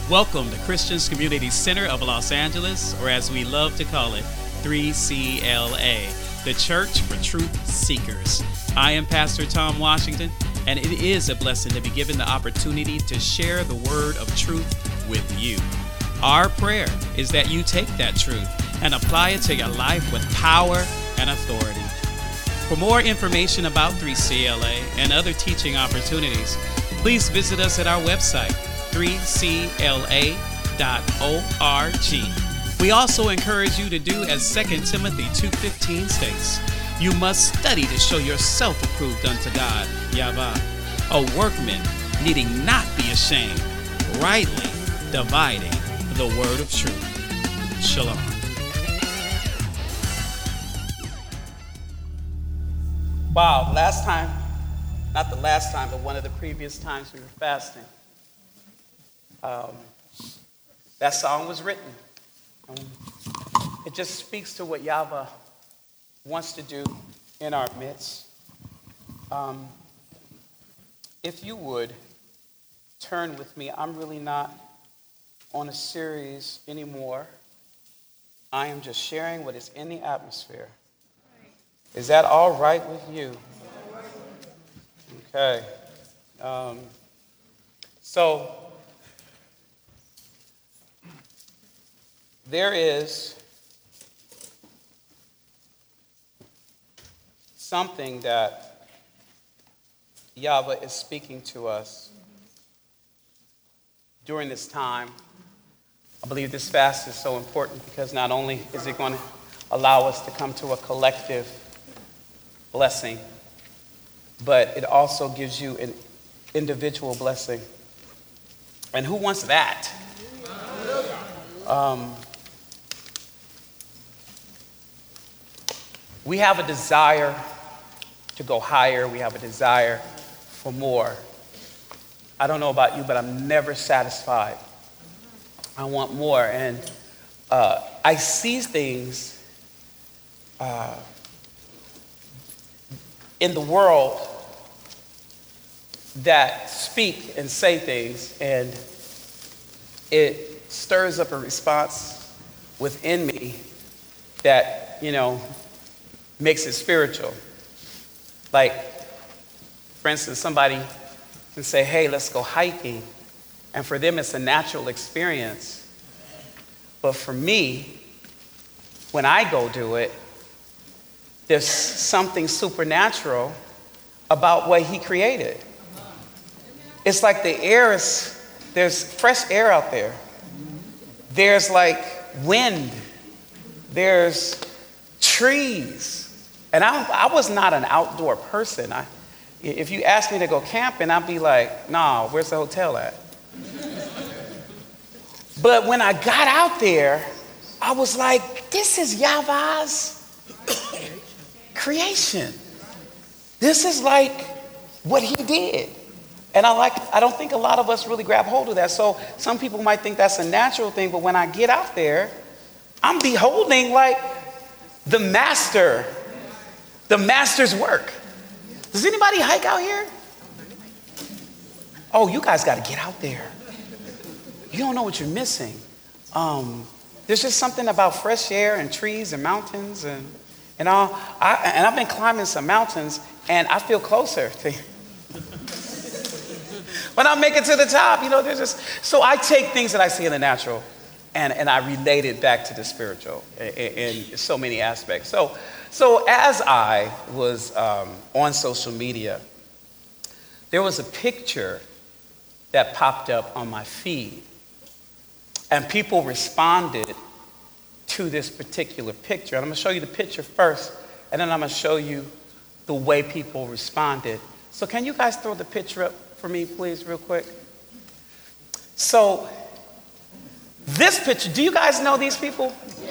Welcome to Christians Community Center of Los Angeles, or as we love to call it, 3CLA, the Church for Truth Seekers. I am Pastor Tom Washington, and it is a blessing to be given the opportunity to share the word of truth with you. Our prayer is that you take that truth and apply it to your life with power and authority. For more information about 3CLA and other teaching opportunities, please visit us at our website, 3cla.org. We also encourage you to do as 2 Timothy 2:15 states, "You must study to show yourself approved unto God, Yahweh, a workman needing not be ashamed, rightly dividing the word of truth." Shalom. Wow, not the last time, but one of the previous times we were fasting, that song was written. It just speaks to what Yahweh wants to do in our midst. If you would turn with me, I'm really not on a series anymore. I am just sharing what is in the atmosphere. Is that all right with you? Okay. So there is something that Yahweh is speaking to us during this time. I believe this fast is so important because not only is it going to allow us to come to a collective blessing, but it also gives you an individual blessing. And who wants that? We have a desire to go higher. We have a desire for more. I don't know about you, but I'm never satisfied. I want more. And I see things in the world that speak and say things, and it stirs up a response within me that, makes it spiritual. Like, for instance, somebody can say, "Hey, let's go hiking." And for them, it's a natural experience. But for me, when I go do it, there's something supernatural about what he created. It's like there's fresh air out there. There's like wind. There's trees. And I was not an outdoor person. If you asked me to go camping, I'd be like, "Nah, where's the hotel at?" But when I got out there, I was like, this is Yahweh's creation. This is like what he did. And I don't think a lot of us really grab hold of that. So some people might think that's a natural thing, but when I get out there, I'm beholding like the master's work. Does anybody hike out here? Oh, you guys got to get out there. You don't know what you're missing. There's just something about fresh air and trees and mountains and all. I've been climbing some mountains, and I feel closer to when I make it to the top. So I take things that I see in the natural, and I relate it back to the spiritual in so many aspects. So as I was on social media, there was a picture that popped up on my feed. And people responded to this particular picture. And I'm going to show you the picture first, and then I'm going to show you the way people responded. So can you guys throw the picture up for me, please, real quick? So this picture, do you guys know these people?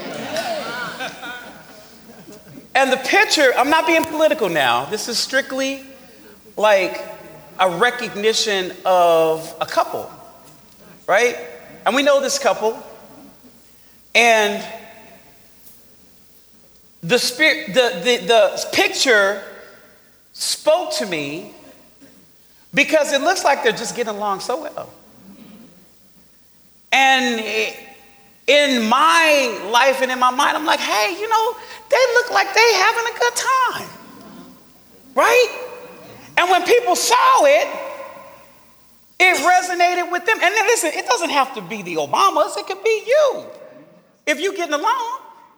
And the picture, I'm not being political now. This is strictly like a recognition of a couple, right? And we know this couple. And the picture spoke to me because it looks like they're just getting along so well. And in my life and in my mind, I'm like, hey, they look like they having a good time, right? And when people saw it, it resonated with them. And then listen, it doesn't have to be the Obamas. It could be you. If you getting along.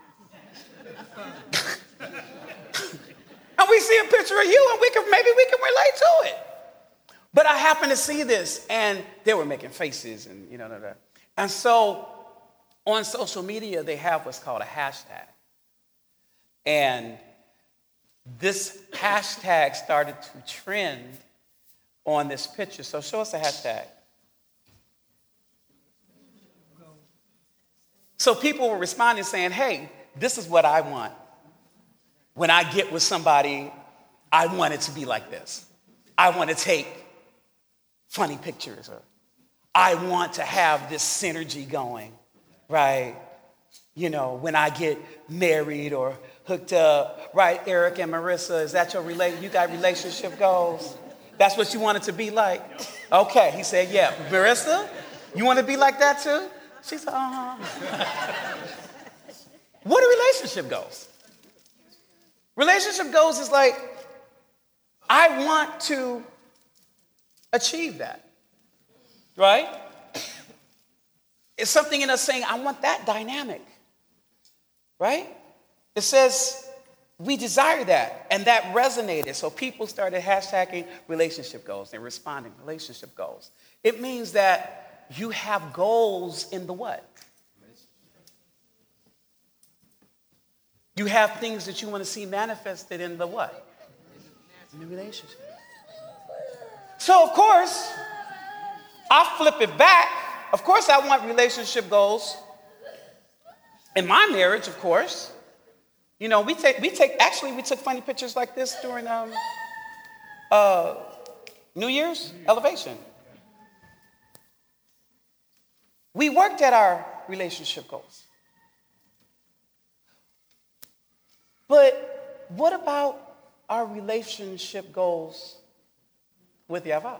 And we see a picture of you and maybe we can relate to it. But I happened to see this and they were making faces and And so on social media, they have what's called a hashtag. And this hashtag started to trend on this picture. So show us the hashtag. So people were responding saying, hey, this is what I want. When I get with somebody, I want it to be like this. I want to take funny pictures, or I want to have this synergy going, right? When I get married or hooked up, right? Eric and Marissa, is that you got relationship goals? That's what you want it to be like? Okay, he said, yeah. Marissa, you want to be like that too? She said, What are relationship goals? Relationship goals is like, I want to achieve that, right? It's something in us saying, I want that dynamic, right? It says we desire that, and that resonated. So people started hashtagging relationship goals and responding relationship goals. It means that you have goals in the what? You have things that you want to see manifested in the what? In the relationship. So, of course, I flip it back. Of course, I want relationship goals in my marriage, of course. We took funny pictures like this during New Year's Elevation. We worked at our relationship goals. But what about our relationship goals with Yahweh?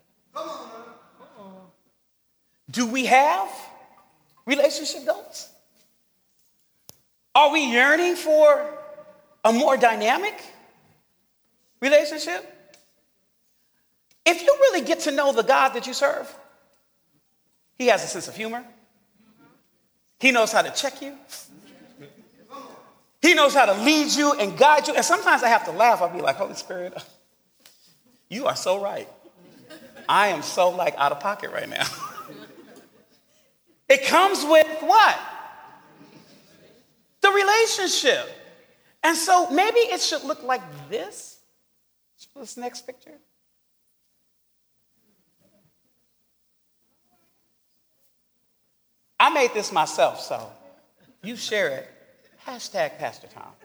Do we have relationship goals? Are we yearning for a more dynamic relationship? If you really get to know the God that you serve, He has a sense of humor. He knows how to check you. He knows how to lead you and guide you. And sometimes I have to laugh. I'll be like, Holy Spirit, you are so right. I am so out of pocket right now. It comes with what? The relationship. And so maybe it should look like this. This next picture. I made this myself, so you share it. Hashtag Pastor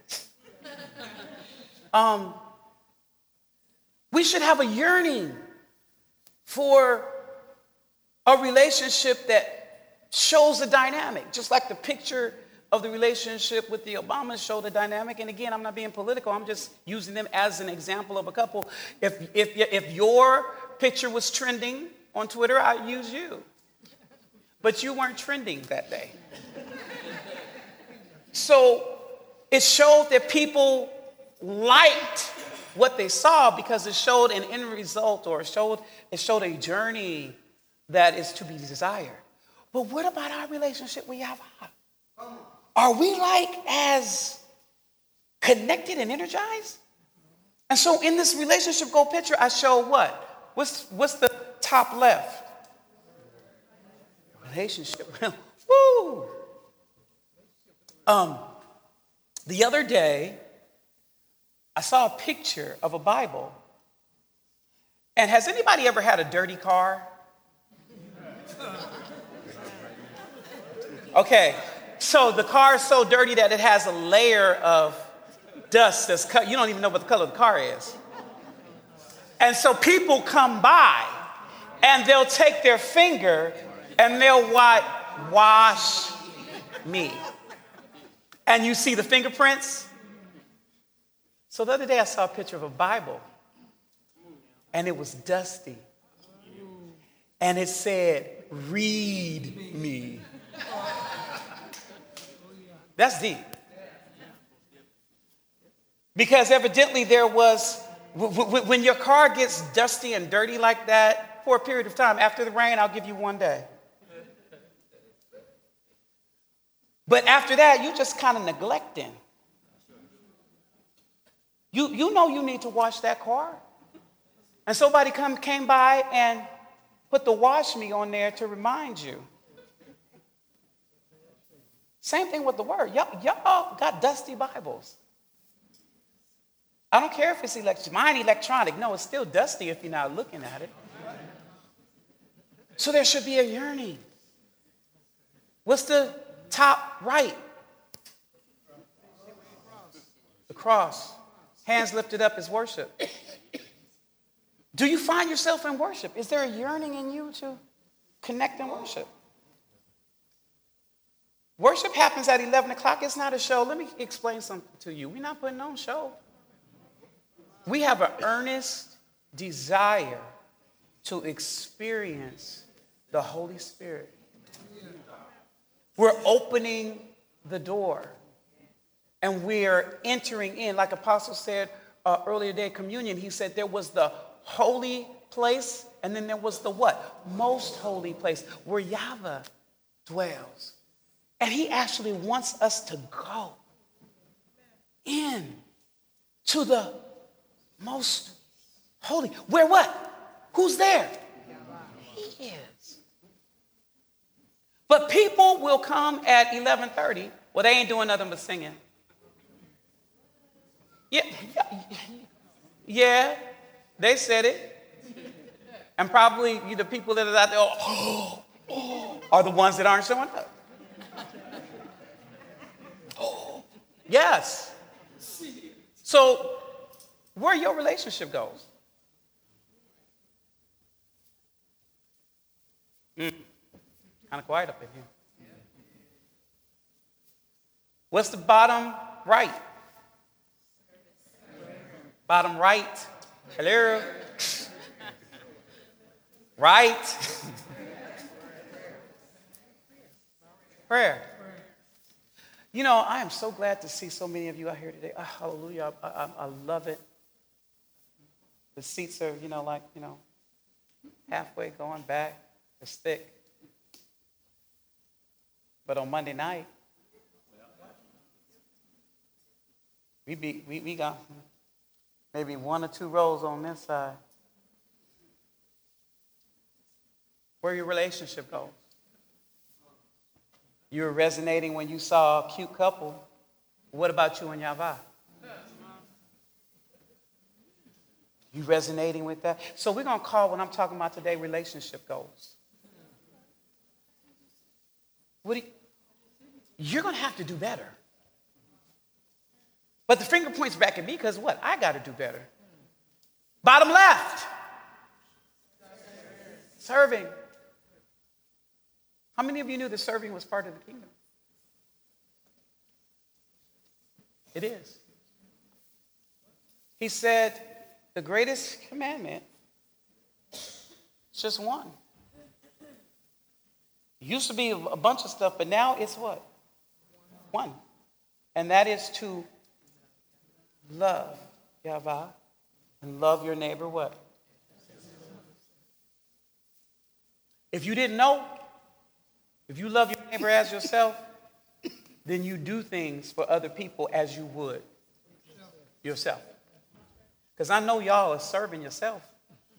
Tom. We should have a yearning for a relationship that shows a dynamic, just like the picture of the relationship with the Obamas showed a dynamic. And again, I'm not being political. I'm just using them as an example of a couple. If your picture was trending on Twitter, I'd use you. But you weren't trending that day. So it showed that people liked what they saw because it showed an end result, or it showed a journey that is to be desired. But what about our relationship with Yahweh? Are we as connected and energized? And so in this relationship goal picture, I show what? What's the top left? Relationship. Woo! The other day, I saw a picture of a Bible. And has anybody ever had a dirty car? Okay, so the car is so dirty that it has a layer of dust that's cut. You don't even know what the color of the car is. And so people come by and they'll take their finger and they'll wash me. And you see the fingerprints. So the other day I saw a picture of a Bible and it was dusty. And it said, read me. That's deep. Because evidently there was, when your car gets dusty and dirty like that for a period of time, after the rain, I'll give you 1 day. But after that, you just kind of neglecting. You know you need to wash that car. And somebody came by and put the wash me on there to remind you. Same thing with the word. Y'all got dusty Bibles. I don't care if it's mine electronic. No, it's still dusty if you're not looking at it. So there should be a yearning. What's the top right? The cross. Hands lifted up is worship. Do you find yourself in worship? Is there a yearning in you to connect and worship? Worship happens at 11 o'clock. It's not a show. Let me explain something to you. We're not putting on a show. We have an earnest desire to experience the Holy Spirit. We're opening the door and we're entering in. Like Apostle said earlier today, communion, he said there was the holy place and then there was the what? Most holy place where Yahweh dwells. And he actually wants us to go in to the most holy. Where what? Who's there? He is. But people will come at 11:30. Well, they ain't doing nothing but singing. Yeah, they said it. And probably the people that are out there are the ones that aren't showing up. Yes. So, where your relationship goes. Kind of quiet up in here. What's the bottom right? Bottom right. Hello. Right. Prayer. You know, I am so glad to see so many of you out here today. Oh, hallelujah. I love it. The seats are, halfway going back. It's thick. But on Monday night, we got maybe 1 or 2 rows on this side. Where your relationship goes. You were resonating when you saw a cute couple. What about you and Yahweh? You resonating with that? So we're going to call what I'm talking about today relationship goals. You're going to have to do better. But the finger points back at me because what? I got to do better. Bottom left. Serving. How many of you knew that serving was part of the kingdom? It is. He said the greatest commandment is just one. It used to be a bunch of stuff, but now it's what? One. And that is to love Yahweh and love your neighbor what? If you didn't know, if you love your neighbor as yourself, then you do things for other people as you would yourself. Because I know y'all are serving yourself.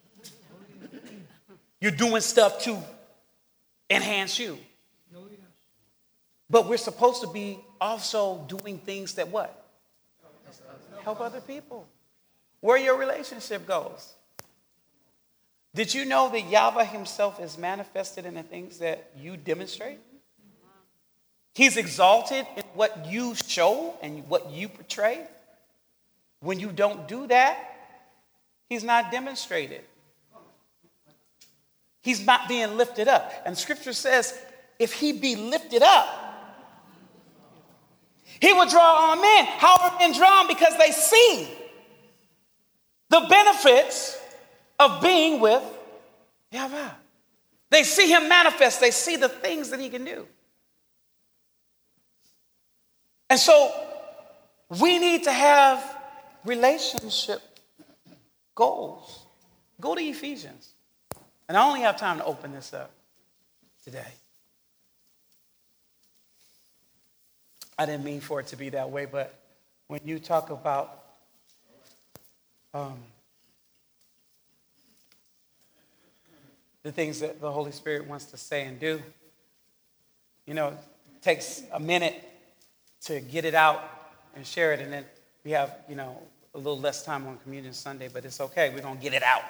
You're doing stuff to enhance you. But we're supposed to be also doing things that what? Help other people. Where your relationship goes. Did you know that Yahweh himself is manifested in the things that you demonstrate? He's exalted in what you show and what you portray. When you don't do that, he's not demonstrated. He's not being lifted up. And scripture says, if he be lifted up, he will draw all men. How are men drawn? Because they see the benefits of being with Yahweh. They see him manifest. They see the things that he can do. And so we need to have relationship goals. Go to Ephesians. And I only have time to open this up today. I didn't mean for it to be that way, but when you talk about the things that the Holy Spirit wants to say and do, it takes a minute to get it out and share it, and then we have, a little less time on Communion Sunday, but it's okay. We're going to get it out.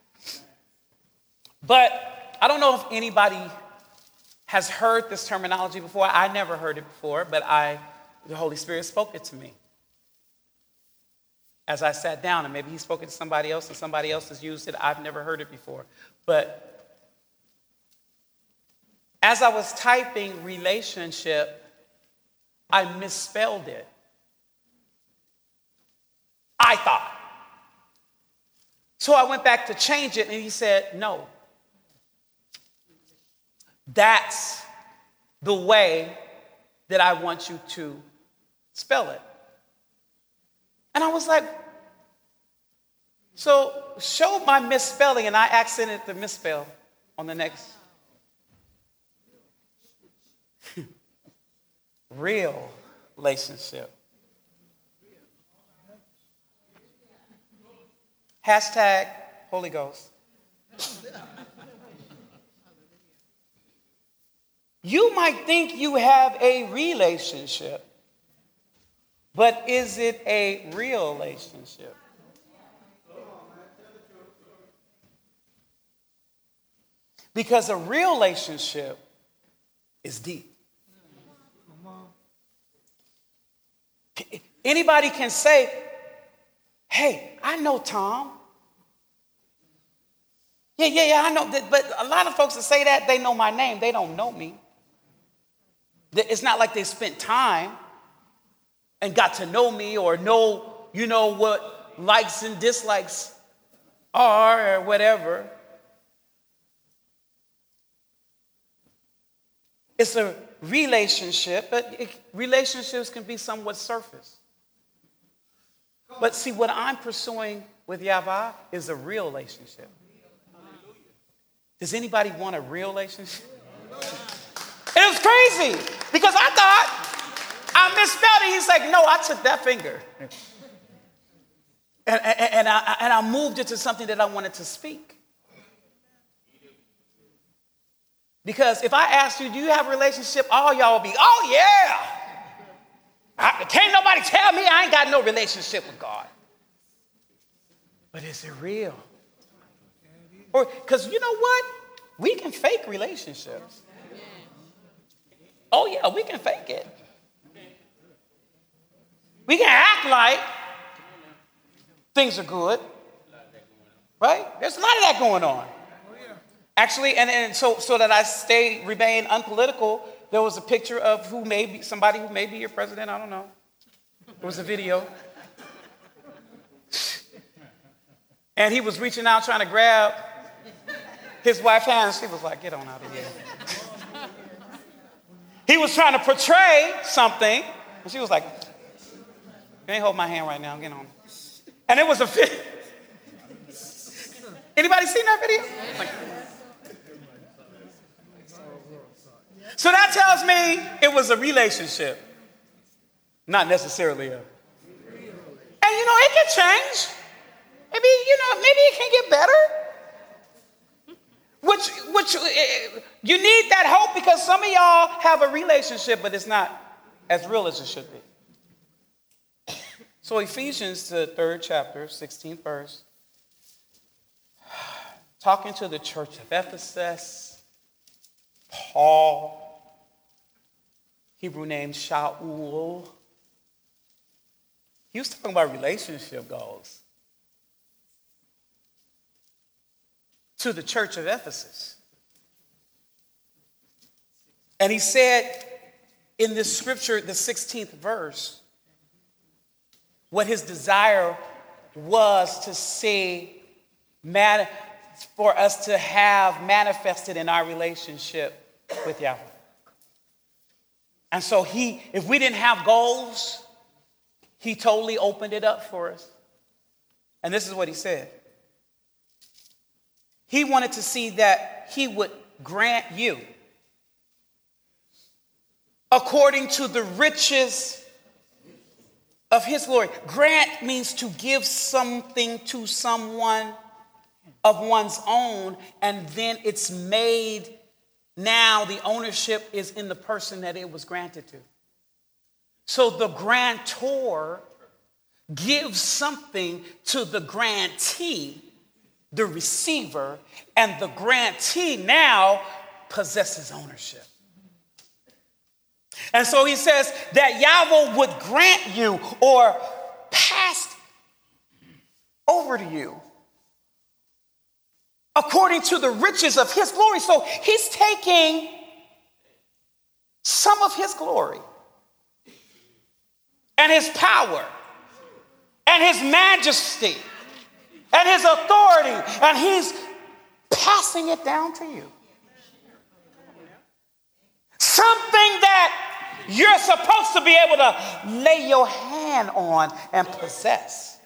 But I don't know if anybody has heard this terminology before. I never heard it before, but the Holy Spirit spoke it to me as I sat down, and maybe he spoke it to somebody else and somebody else has used it. I've never heard it before. But as I was typing relationship, I misspelled it. I thought. So I went back to change it, and he said, no. That's the way that I want you to spell it. And I was like, so show my misspelling, and I accented the misspell on the next. Real relationship. Hashtag Holy Ghost. You might think you have a relationship, but is it a real relationship? Because a real relationship is deep. Anybody can say, hey, I know Tom. Yeah, I know. But a lot of folks that say that, they know my name. They don't know me. It's not like they spent time and got to know me or know, what likes and dislikes are or whatever. It's a relationship, but relationships can be somewhat surface. But see, what I'm pursuing with Yahweh is a real relationship. Does anybody want a real relationship? It was crazy because I thought I misspelled it. He's like, no, I took that finger. And I moved it to something that I wanted to speak. Because if I asked you, do you have a relationship? All y'all will be, oh yeah. Can't nobody tell me I ain't got no relationship with God. But is it real? Or because you know what? We can fake relationships. Oh yeah, we can fake it. We can act like things are good. Right? There's a lot of that going on. Actually, and so that I remain unpolitical, there was a picture of somebody who may be your president. I don't know. There was a video. And he was reaching out trying to grab his wife's hand. She was like, get on out of here. He was trying to portray something. And she was like, you ain't hold my hand right now. Get on. And it was a video. Anybody seen that video? So that tells me it was a relationship, not necessarily a. And it can change. Maybe it can get better. Which you need that hope because some of y'all have a relationship, but it's not as real as it should be. So Ephesians, the 3rd chapter, 16th verse, talking to the church of Ephesus, Paul, Hebrew name Shaul. He was talking about relationship goals to the church of Ephesus. And he said in this scripture, the 16th verse, what his desire was to see for us to have manifested in our relationship with Yahweh. And so if we didn't have goals, he totally opened it up for us. And this is what he said. He wanted to see that he would grant you according to the riches of his glory. Grant means to give something to someone of one's own, and then it's made, now the ownership is in the person that it was granted to. So the grantor gives something to the grantee, the receiver, and the grantee now possesses ownership. And so he says that Yahweh would grant you or pass over to you according to the riches of his glory. So he's taking some of his glory and his power and his majesty and his authority, and he's passing it down to you. Something that you're supposed to be able to lay your hand on and possess.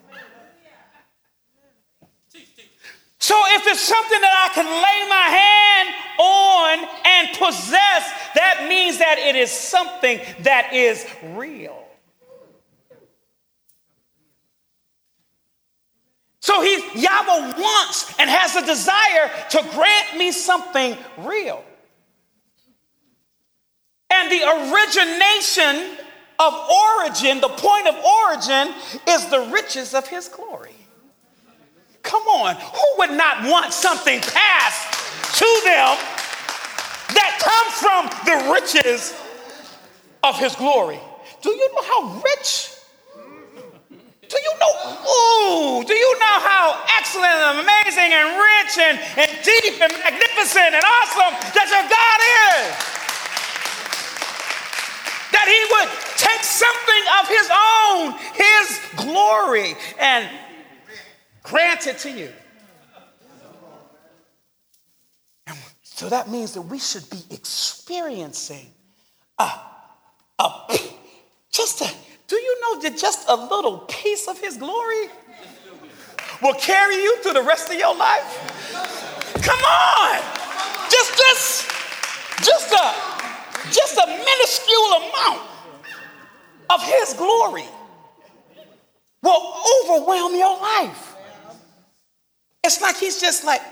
So if it's something that I can lay my hand on and possess, that means that it is something that is real. So Yahweh wants and has a desire to grant me something real. And the origination of origin, the point of origin, is the riches of his glory. Come on, who would not want something passed to them that comes from the riches of his glory? Do you know how rich? Do you know how excellent and amazing and rich and deep and magnificent and awesome that your God is? That he would take something of his own, his glory, and grant it to you. And so that means that we should be experiencing do you know that just a little piece of his glory will carry you through the rest of your life? Come on! Just a minuscule amount of his glory will overwhelm your life. It's like he's just like,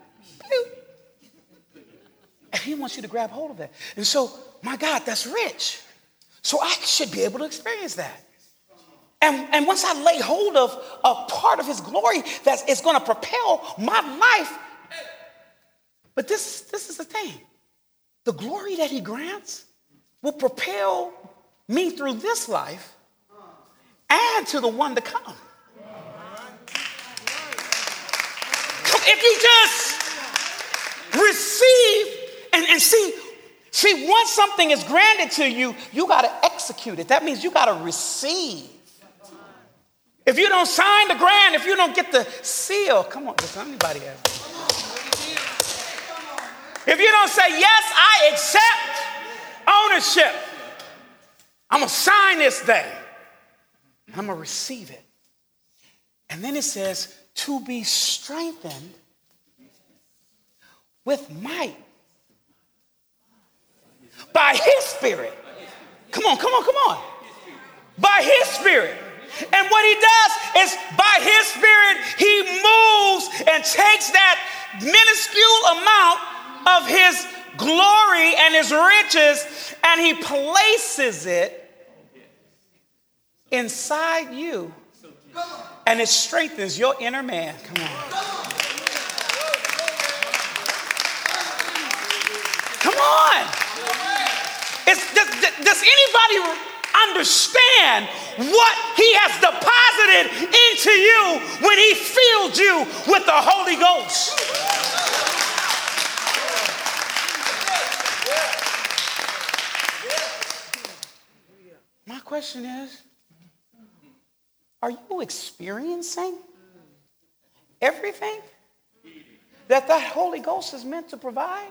and he wants you to grab hold of that. And so, my God, that's rich. So I should be able to experience that. And once I lay hold of a part of his glory that is going to propel my life. But this is the thing. The glory that he grants will propel me through this life and to the one to come. If you just receive and see, once something is granted to you, you got to execute it. That means you got to receive. If you don't sign the grant, if you don't get the seal, come on, does anybody have it? If you don't say, yes, I accept ownership, I'm going to sign this thing. I'm going to receive it. And then it says, to be strengthened with might by his spirit. Come on. By his spirit. And what he does is by his spirit, he moves and takes that minuscule amount of his glory and his riches, and he places it inside you, and it strengthens your inner man. Come on. Does anybody understand what he has deposited into you when he filled you with the Holy Ghost? My question is, are you experiencing everything that Holy Ghost is meant to provide?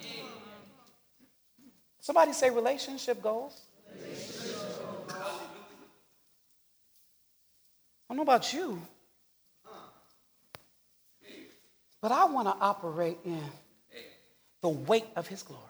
Somebody say relationship goals. I don't know about you, but I want to operate in the weight of his glory.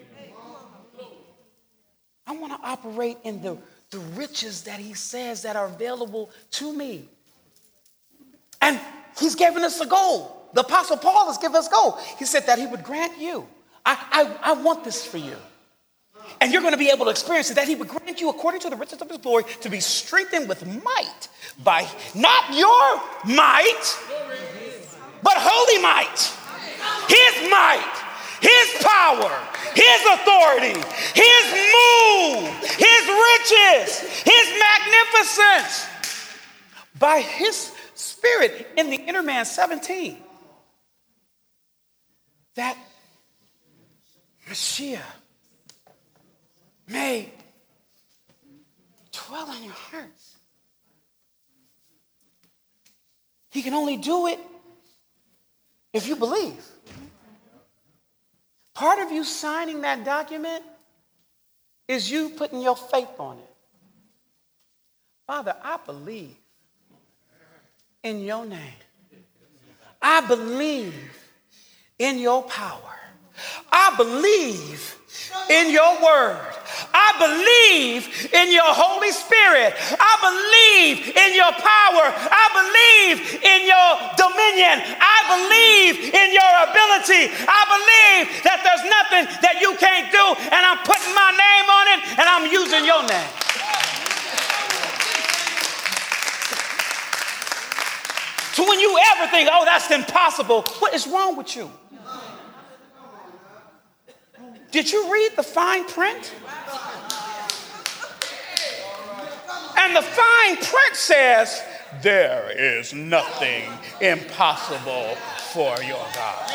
I want to operate in the riches that he says that are available to me. And he's given us a goal. The Apostle Paul has given us a goal. He said that he would grant you. I want this for you. And you're going to be able to experience it, that he would grant you according to the riches of his glory to be strengthened with might by not your might, but holy might. His might, his power, his authority, his move, his riches, his magnificence by his Spirit in the inner man 17. That Mashiach may dwell in your hearts. He can only do it if you believe. Part of you signing that document is you putting your faith on it. Father, I believe in your name. I believe in your power. I believe in your word. I believe in your Holy Spirit. I believe in your power. I believe in your dominion. I believe in your ability. I believe that there's nothing that you can't do, and I'm putting my name on it, and I'm using your name. So when you ever think, oh, that's impossible, what is wrong with you? Did you read the fine print? And the fine print says, there is nothing impossible for your God.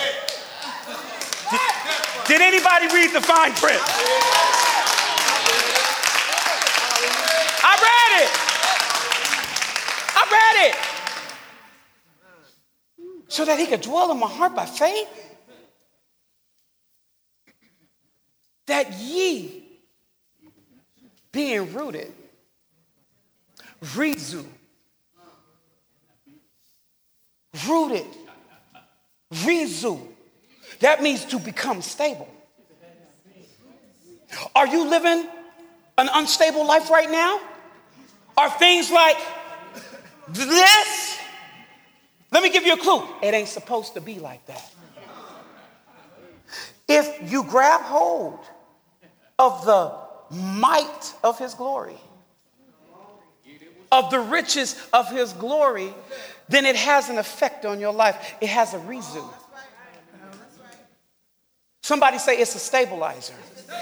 Did anybody read the fine print? I read it. So that he could dwell in my heart by faith. That ye, being rooted, rizu, rooted, rizu. That means to become stable. Are you living an unstable life right now? Are things like this? Let me give you a clue. It ain't supposed to be like that. If you grab hold of the might of his glory, of the riches of his glory, then it has an effect on your life. It has a reason. Somebody say it's a stabilizer.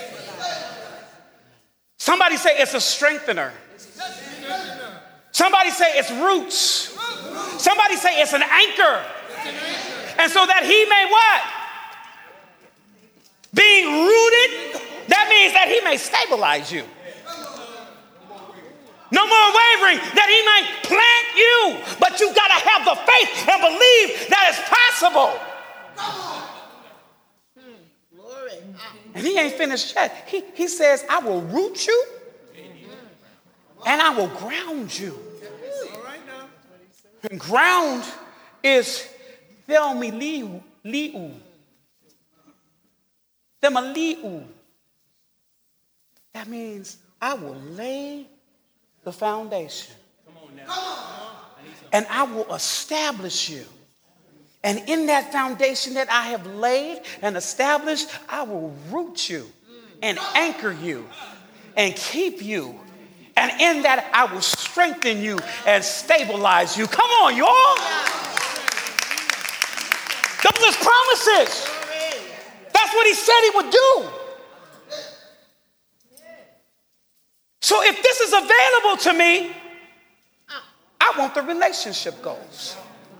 Somebody say it's a strengthener. Somebody say it's roots. Somebody say it's an anchor. And so that he may what? Being rooted, that means that he may stabilize you. No more wavering, that he may plant you. But you got to have the faith and believe that it's possible. And he ain't finished yet. He says, I will root you and I will ground you. And ground is Thelmeliu. Themaliu. That means I will lay the foundation. And I will establish you. And in that foundation that I have laid and established, I will root you and anchor you and keep you. And in that, I will strengthen you and stabilize you. Come on, y'all. Those are promises. That's what he said he would do. So if this is available to me, I want the relationship goals.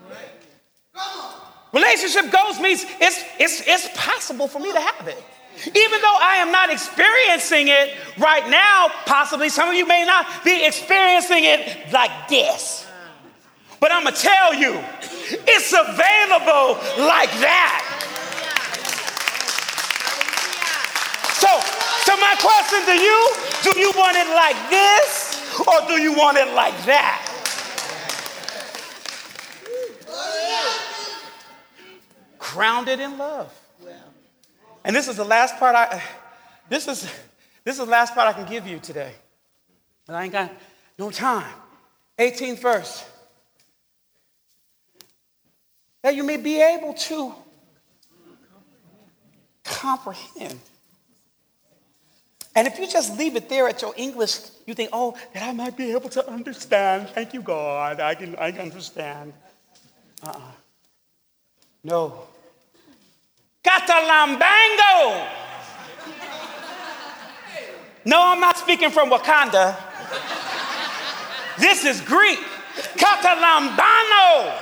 Relationship goals means it's possible for me to have it. Even though I am not experiencing it right now, possibly some of you may not be experiencing it like this. But I'm going to tell you It's available like that. So my question to you, do you want it like this or do you want it like that? Grounded in love. And this is the last part this is the last part I can give you today. But I ain't got no time. 18th verse. That you may be able to comprehend. And if you just leave it there at your English, you think, oh, that I might be able to understand. Thank you, God. I can understand. No. Catalambango. No, I'm not speaking from Wakanda. This is Greek. Catalambano.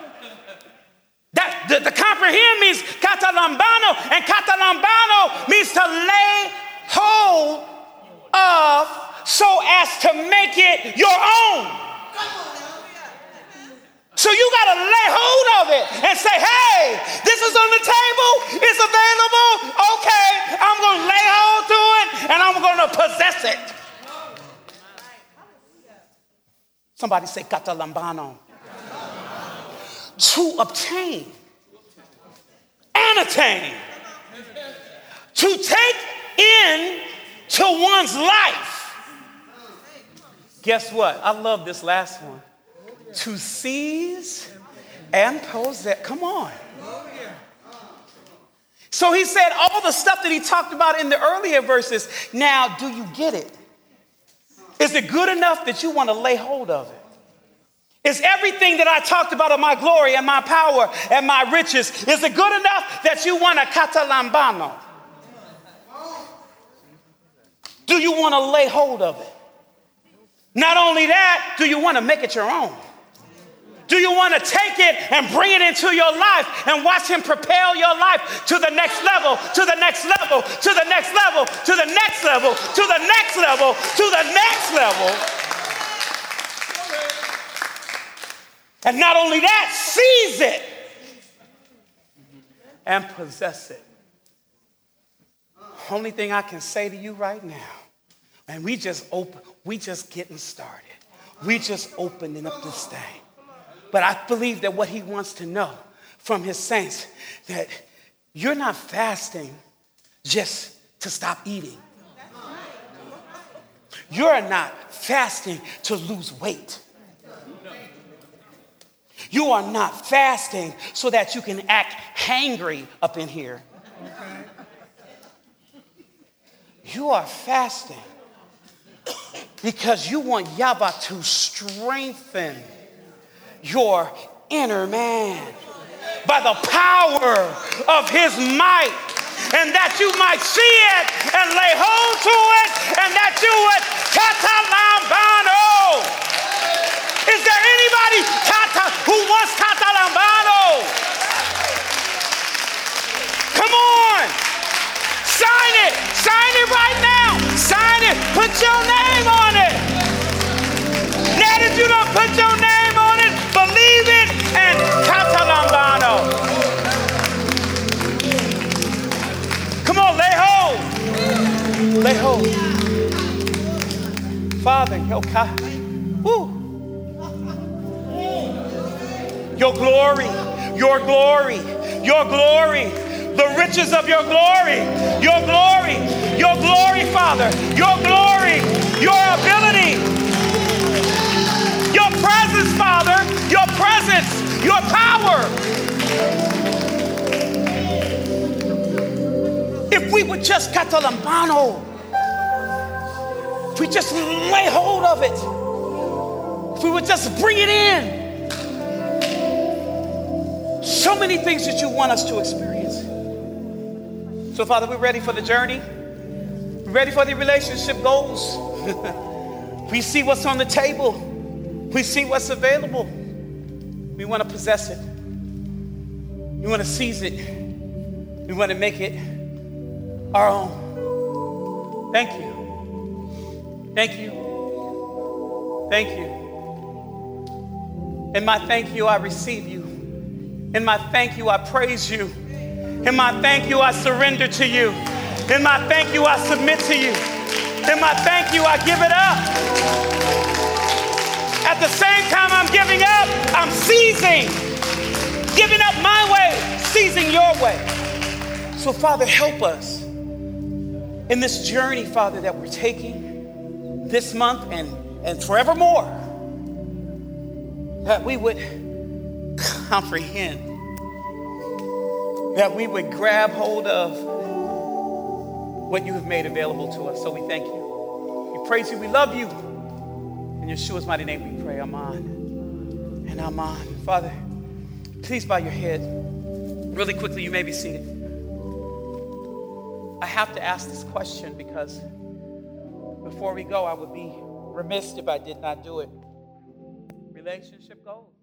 That the comprehend means catalambano, and catalambano means to lay hold of so as to make it your own. So you got to lay hold of it and say, hey, this is on the table. It's available. Okay, I'm going to lay hold to it and I'm going to possess it. Somebody say catalambano. To obtain and attain. To take in to one's life. Guess what? I love this last one. To seize and possess. Come on. So he said all the stuff that he talked about in the earlier verses. Now, do you get it? Is it good enough that you want to lay hold of it? Is everything that I talked about of my glory and my power and my riches, is it good enough that you want a catalambano? Do you want to lay hold of it? Not only that, do you want to make it your own? Do you want to take it and bring it into your life and watch him propel your life to the next level, to the next level, to the next level, to the next level, to the next level, to the next level? And not only that, seize it and possess it. Only thing I can say to you right now, and we just getting started. We just opening up this thing. But I believe that what he wants to know from his saints, that you're not fasting just to stop eating. You're not fasting to lose weight. You are not fasting so that you can act hangry up in here. You are fasting because you want Yahweh to strengthen your inner man by the power of his might, and that you might see it and lay hold to it, and that you would catalambano. Is there anybody who wants catalambano? Come on, sign it right now, sign it, put your name on it. Now that you don't put your name on it, believe it and catalambano. Come on, lay hold. Father, your glory, the riches of your glory, Father, your glory, your ability, your presence, Father, your presence, your power. If we would just catalambano, if we just lay hold of it, if we would just bring it in. So many things that you want us to experience. So, Father, we're ready for the journey. We're ready for the relationship goals. We see what's on the table. We see what's available. We want to possess it. We want to seize it. We want to make it our own. Thank you. Thank you. Thank you. And my thank you, I receive you. In my thank you, I praise you. In my thank you, I surrender to you. In my thank you, I submit to you. In my thank you, I give it up. At the same time I'm giving up, I'm seizing. Giving up my way, seizing your way. So, Father, help us in this journey, Father, that we're taking this month and forevermore, that we would comprehend, that we would grab hold of what you have made available to us. So we thank you. We praise you. We love you. In Yeshua's mighty name we pray. Amen and amen. Father, please bow your head. Really quickly, you may be seated. I have to ask this question because before we go, I would be remiss if I did not do it. Relationship goals.